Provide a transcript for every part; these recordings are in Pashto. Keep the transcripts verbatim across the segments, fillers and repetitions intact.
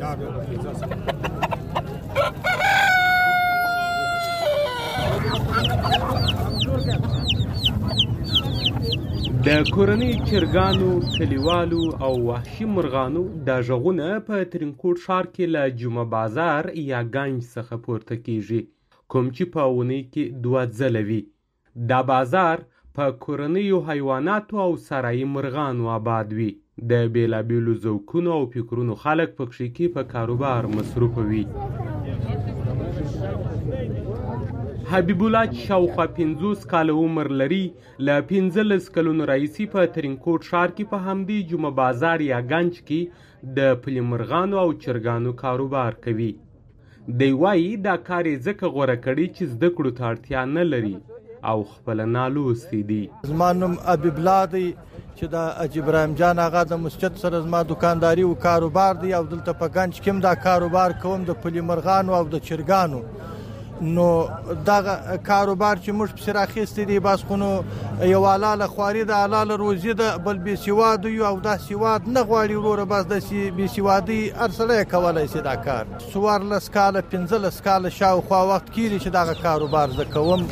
د کورنۍ چرګانو، کلیوالو او وحشي مرغانو دا غږونه په ترینکوټ ښار کې له جمعه بازار یا ګنج څخه پورته کیږي، کوم چې په اونۍ کې دوه ځله وي. دا بازار په کورنیو حیواناتو او سرایي مرغانو آباد وي. د بیلابیلو ذوقونو او فکرونو خلک پکښې کې په کاروبار مصروفه وي. حبیب الله چې شاوخوا پنځوس کاله عمر لري، له پنځلس کلونو راهیسې په ترینکوټ ښار کې په همدې جمعه بازار یا ګنج کې د پلي مرغانو او چرګانو کاروبار کوي. دی وایي دا کار یې ځکه غوره کړی چې زده کړو ته اړتیا نه لري او خپله نالوستی دی. زما نوم حبیب الله دی چې د حاجي ابراهیم جان هغه د مسجد سره زما دکانداري او کاروبار دی او دلته په ګنج کې هم دا کاروبار کوم د پلي مرغانو او د چرګانو. نو دغه کاروبار چې موږ پسې راخیستی دی بس خو نو یو حلاله خواري ده، حلاله روزي ده، بل بې سواده یو او دا سواد نه غواړي وروره، بس داسې بې سوادۍ هر سړی کولی شي دا کار. څوارلس کاله پنځلس کاله شاوخوا وخت کېږي چې دغه کاروبار زه کوم.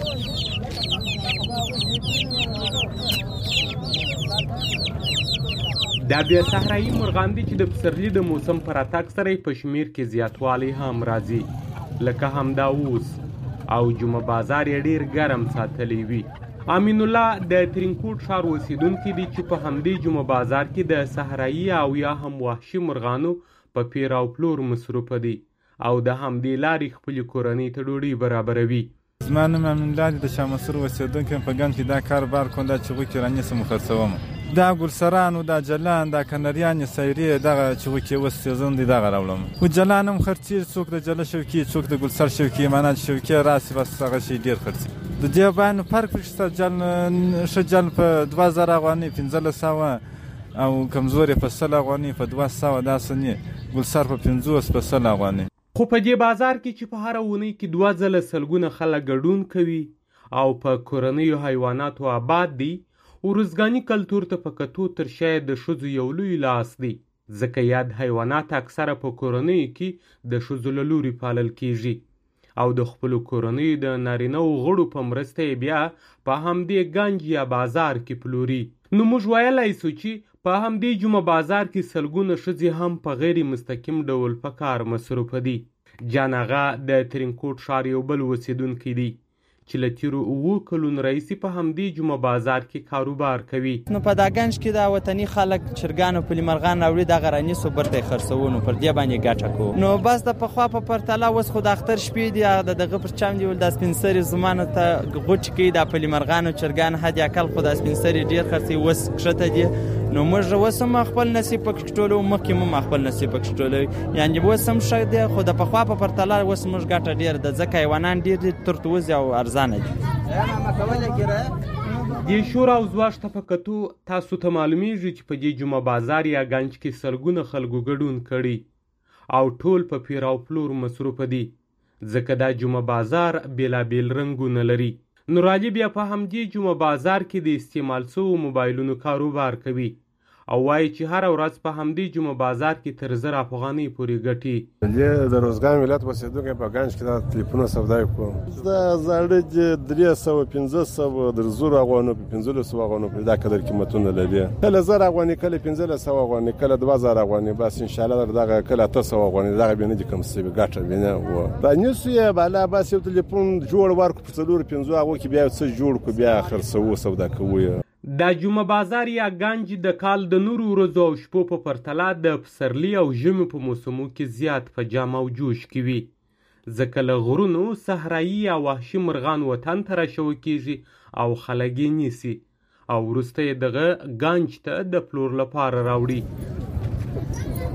دا بیا صحرایي مرغان دي چې د پسرلي د موسم په راتګ سره یې په شمېر کې زیاتوالی هم راځي، لکه همدا اوس، او جمعه بازار یې ډېر ګرم ساتلی وي. امین الله د ترینکوټ ښار اوسیدونکی دی چې په همدې جمعه بازار کې د صحرایي او یا هم وحشي مرغانو په پیر او پلور مصروفه دی او د همدې لارې خپلې کورنۍ ته ډوډۍ برابروي. زما نوم امین الله دی، د شاه مسعود اوسیدونکی یم. په ګنج کې دا کاروبار کوم، دا چغوکې رانیسم خرڅوم. دا ګلسرانو، دا جلان، دا کنریانې سیرې، دغه چغوکې اوس سیزن دی دغه راوړم. خو جلان هم خرڅېږي، څوک د جله شوکي، څوک د ګلسر شوکي، معنا چې شوکې راسي بس هغه شی ډېر خرڅېږي. د دې باندې فرق پکې شته. جل ښه جل په دوه زره افغانۍ پنځلس سوه او کمزورې په سل افغانۍ په دوه سوه، داسې نه ګلسر په پنځوس په سل افغانۍ. خو په دې بازار کې چې په هره اونۍ کې دوه ځله سلګونه خلک ګډون کوي او په کورنیو حیواناتو آباد دي، ورزګاني کلتور ته په کتو تر شاید د ښځو یو لوی لاس دی، ځکه یاد حیوانات اکثره په کورنیو کې د ښځو له لوري پالل کیږي او د خپلو کورنیو د نارینهو غړو په مرسته یې بیا په همدې ګنج یا بازار کې پلوري. نو موږ ویلی سو چې په همدې جمعه بازار کې سلګونه ښځې هم په غیر مستقیم ډول په کار مصروفه دي. جان اغا د ترینکوټ ښار یو بل اوسیدونکی دی چې له تیرو اوو کلونو راهیسې په همدې جمعه بازار کې کاروبار کوي. نو په دا ګنج کې دا وطني خلک چرګان او پلي مرغان راوړي، دغه رانیسو برته یې خرڅوو، نو پر دې باندې ګټه کوو. نو بس د پخوا په پرتله اوس خو د اختر شپې دي، د دغه پر چم دي دا سپین سرې زمانو ته غوټ کوي، دا پلي مرغان او چرګان حد اقل خو دا سپین سرې ډېر خرڅوي، اوس کښته دي. نو موږ اوس هم خپل نصیب پکې ټولو، مخکې هم خپل نصیب پکې ټولوي، یعنې اوس هم ښه دی، خو د پخوا په پرتله اوس موږ ګټه ډېره ده، ځکه حیوانان ډېر دي، ترتوزي او ارزانه دي. دې شور او ځواش ته په کتو تاسو ته معلومیږي چې په دې جمعه بازار یا ګنج کې سلګونه خلکو ګډون کړي او ټول په پیر او پلور مصروفه دي، ځکه دا جمعه بازار بیلابیل رنګونه لري. نورعلي بیا په همدې جمعه بازار کې د استعمال شوو موبایلونو کاروبار کوي او وایي چې هره ورځ په همدې جمعه بازار کې تر زر افغانۍ پورې ګټي. زه د روزګان ولایت اوسېدونکی په ګنج کې دا تلیفونه سودا کوم. دا زاړه دي درې سوه پنځه سوه در زرو افغانو په پنځلس سوه افغانو پورې دا قدر قیمتونه لري. کله زر افغانۍ، کله پنځلس سوه افغانۍ، کله دوه زره افغانۍ، بس انشاءالله دغه کله اته سوه افغانۍ، دغه بیا نه دي کوم څه ګټه بینه و. رانیسو یې بالا بس یو تلیفون جوړ ورکړو په څلورو پنځو هغو کې بیا څه جوړ کړو، بیا خرڅوو، سودا کوو. دا جمعه بازار یا ګنج د کال د نورو ورځو او شپو په پرتله د پسرلي او ژمي په موسمو کې زیات په جام او جوش کې وي، ځکه له غرونو صحرایي یا وحشي مرغان وطن ته راشوه کیږي او خلک یې نیسي او وروسته یې دغه ګنج ته د پلور لپاره راوړي.